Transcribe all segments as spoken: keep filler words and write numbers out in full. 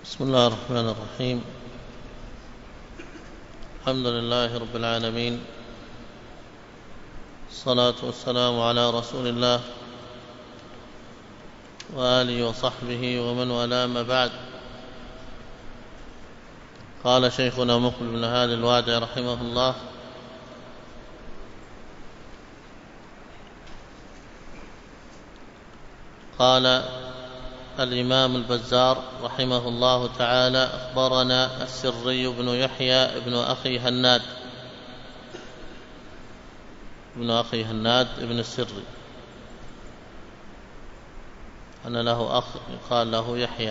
بسم الله الرحمن الرحيم. الحمد لله رب العالمين، الصلاة والسلام على رسول الله وآله وصحبه ومن والاه، ما بعد. قال شيخنا مقبل بن هادي الوادعي رحمه الله: قال الإمام البزار رحمه الله تعالى: أخبرنا السري بن يحيى بن أخي هناد ابن أخي هناد ابن السري، أنا له أخ يقال له يحيى،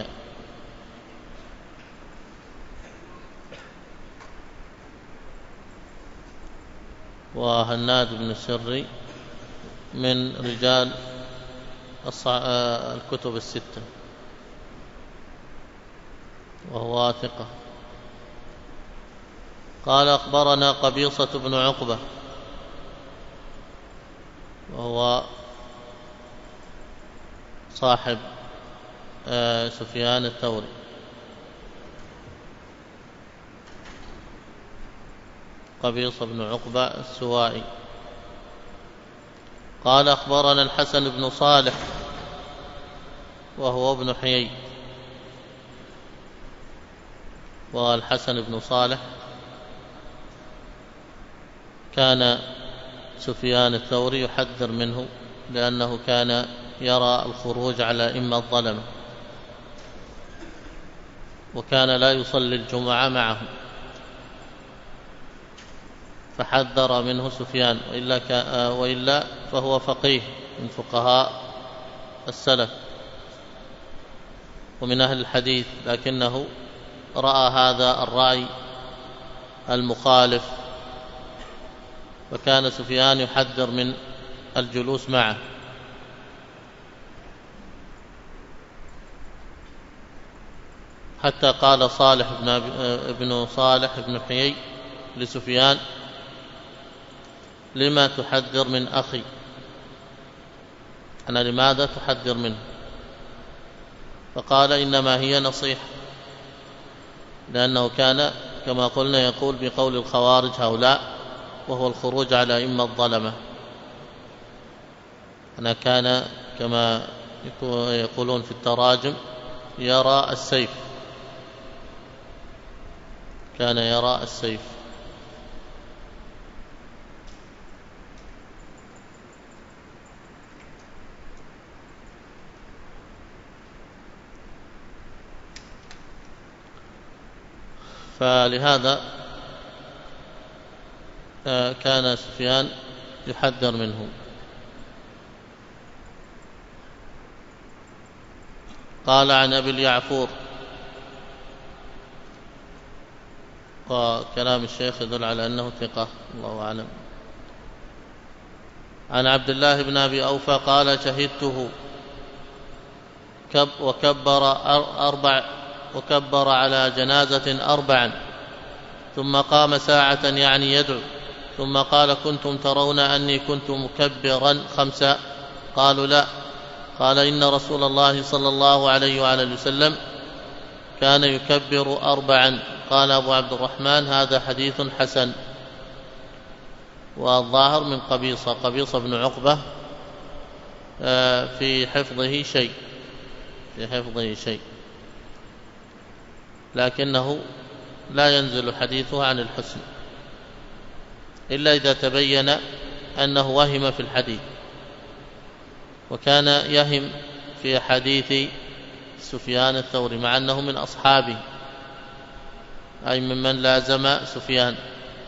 وهناد بن السري من رجال الكتب الستة، وهو ثقة. قال: أخبرنا قبيصة بن عقبة، وهو صاحب سفيان الثوري. قبيصة بن عقبة السوائي. قال: أخبرنا الحسن بن صالح، وهو ابن حيي. والحسن بن صالح كان سفيان الثوري يحذر منه، لأنه كان يرى الخروج على أئمة الظلمة، وكان لا يصلي الجمعة معهم، فحذر منه سفيان، وإلا, وإلا فهو فقيه من فقهاء السلف ومن أهل الحديث، لكنه رأى هذا الرأي المخالف، فكان سفيان يحذر من الجلوس معه. حتى قال صالح بن, ابن صالح بن حيي لسفيان: لما تحذر من أخي؟ أنا لماذا تحذر منه؟ فقال: إنما هي نصيحة، لأنه كان كما قلنا يقول بقول الخوارج هؤلاء، وهو الخروج على أئمة الظلمة. أنا كان كما يقولون في التراجم يرى السيف، كان يرى السيف. فلهذا كان سفيان يحذر منه. قال: عن أبي اليعفور، وكلام الشيخ يدل على أنه ثقة، الله أعلم. عن عبد الله بن أبي أوفى قال: شهدته كب وكبر أربع وكبر على جنازة أربعا، ثم قام ساعة يعني يدعو، ثم قال: كنتم ترون أني كنت مكبرا خمسا؟ قالوا: لا. قال: إن رسول الله صلى الله عليه وآله وسلم كان يكبر أربعا. قال أبو عبد الرحمن: هذا حديث حسن. والظاهر من قبيصة قبيصة بن عقبة في حفظه شيء في حفظه شيء لكنه لا ينزل حديثه عن الحسن، إلا إذا تبين أنه وهم في الحديث، وكان يهم في حديث سفيان الثوري مع أنه من أصحابه، أي ممن لازم سفيان.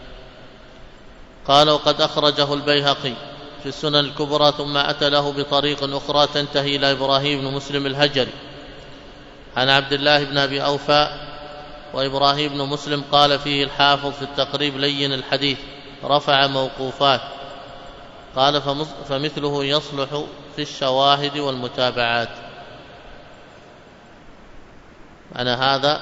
قال: وقد أخرجه البيهقي في السنن الكبرى، ثم أتى له بطريق أخرى تنتهي إلى إبراهيم بن مسلم الهجري عن عبد الله بن أبي أوفى. وإبراهيم بن مسلم قال فيه الحافظ في التقريب: لين الحديث، رفع موقوفات. قال: فمثله يصلح في الشواهد والمتابعات. معنى هذا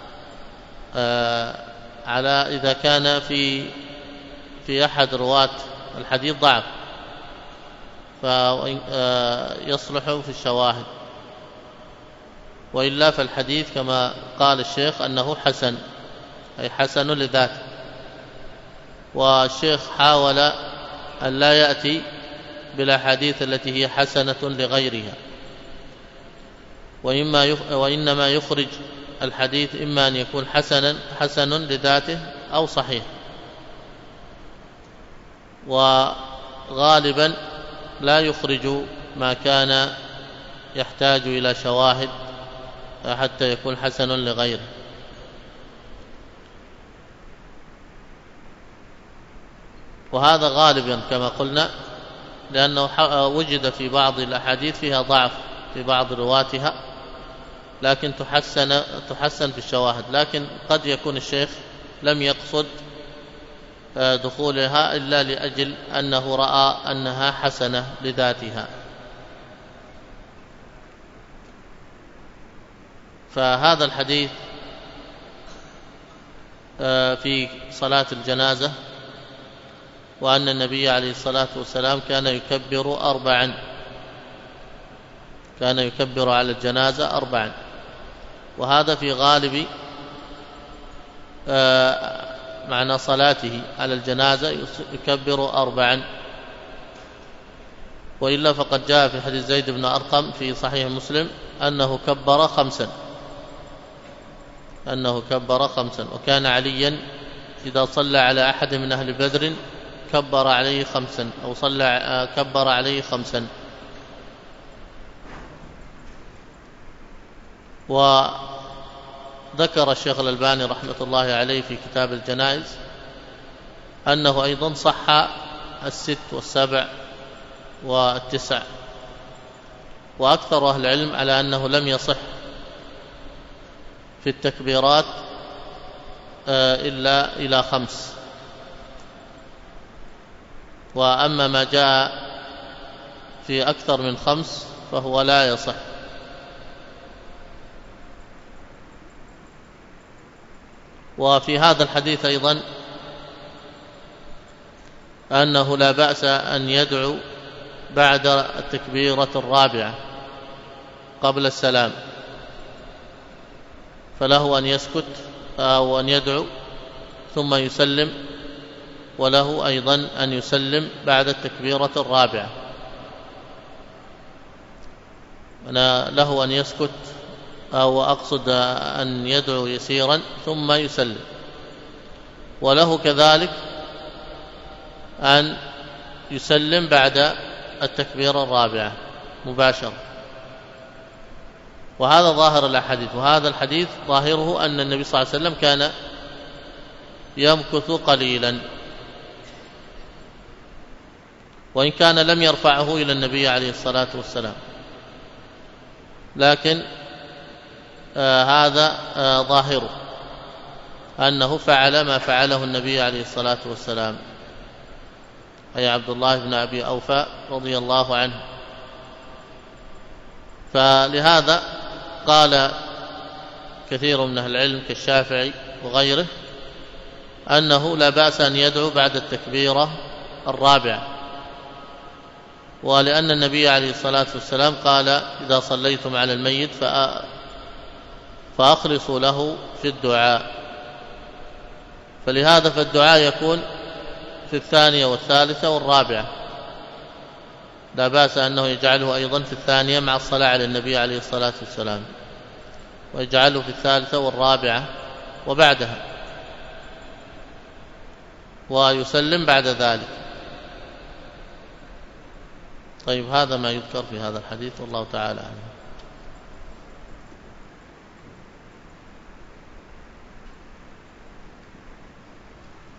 آه على إذا كان في في أحد رواة الحديث ضعف، فيصلح في الشواهد. وإلا فالحديث كما قال الشيخ أنه حسن، أي حسن لذاته. والشيخ حاول أن لا يأتي بالأحاديث التي هي حسنة لغيرها، وإما يخ... وإنما يخرج الحديث إما أن يكون حسنا حسن لذاته أو صحيح، وغالبا لا يخرج ما كان يحتاج إلى شواهد حتى يكون حسن لغيره. وهذا غالبا كما قلنا لأنه وجد في بعض الأحاديث فيها ضعف في بعض رواتها، لكن تحسن تحسن في الشواهد، لكن قد يكون الشيخ لم يقصد دخولها إلا لأجل أنه رأى أنها حسنة لذاتها. فهذا الحديث في صلاة الجنازة، وأن النبي عليه الصلاة والسلام كان يكبر أربعا، كان يكبر على الجنازة أربعا، وهذا في غالب معنى صلاته على الجنازة يكبر أربعا، وإلا فقد جاء في حديث زيد بن أرقم في صحيح مسلم أنه كبر خمسا أنه كبر خمسا وكان عليا إذا صلى على أحد من أهل بدر كبر عليه خمسا أو صلى كبر عليه خمسا. وذكر الشيخ الألباني رحمة الله عليه في كتاب الجنائز أنه أيضا صح الست والسبع والتسع، وأكثر أهل العلم على أنه لم يصح في التكبيرات إلا إلى خمس، وأما ما جاء في أكثر من خمس فهو لا يصح. وفي هذا الحديث أيضا أنه لا بأس أن يدعو بعد التكبيرة الرابعة قبل السلام، فله أن يسكت أو أن يدعو ثم يسلم، وله أيضا أن يسلم بعد التكبيرة الرابعة. أنا له أن يسكت أو أقصد أن يدعو يسيرا ثم يسلم، وله كذلك أن يسلم بعد التكبيرة الرابعة مباشرة. وهذا ظاهر الأحاديث، وهذا الحديث ظاهره أن النبي صلى الله عليه وسلم كان يمكث قليلا، وإن كان لم يرفعه إلى النبي عليه الصلاة والسلام، لكن آه هذا آه ظاهره أنه فعل ما فعله النبي عليه الصلاة والسلام، أي عبد الله بن أبي أوفى رضي الله عنه. فلهذا قال كثير من أهل العلم كالشافعي وغيره أنه لا بأس أن يدعو بعد التكبيرة الرابعة، ولأن النبي عليه الصلاة والسلام قال إذا صليتم على الميت فأخلصوا له في الدعاء، فلهذا فالدعاء يكون في الثانية والثالثة والرابعة، لا بأس أنه يجعله أيضا في الثانية مع الصلاة على النبي عليه الصلاة والسلام، ويجعله في الثالثة والرابعة وبعدها، ويسلم بعد ذلك. طيب هذا ما يذكر في هذا الحديث، والله تعالى أعلم.